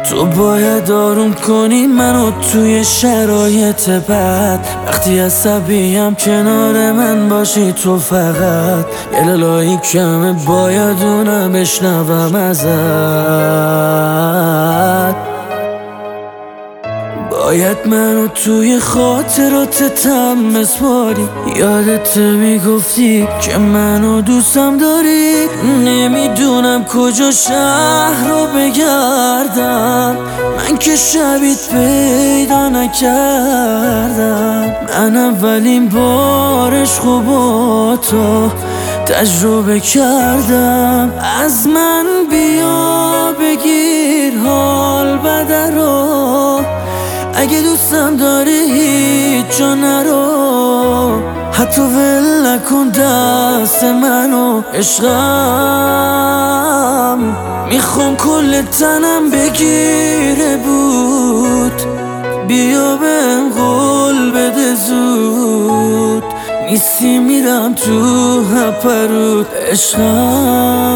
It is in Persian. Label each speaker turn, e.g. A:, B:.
A: تو باید آروم کنی منو توی شرایط بد. وقتی عصبیم کنار من باشی تو فقط. یه لالایی کمه باید اونم بشنوم ازت. باید منو توی خاطراتتم بسپاری. یادت میگفتی که منو دوستم داری. نمیدونم کجا شهر رو بگردم، من که شبیت پیدا نکردم. من اولین بارش با تو تجربه کردم. از من بیا بگیر حال بده رو، اگه دوستم داری هیچ جا نرو. حتی ول نکن دست منو عشقم، میخوام کل تنم بگیره بود. بیا بهم قول بده زود، نیستی میرم تو هپرود عشقم.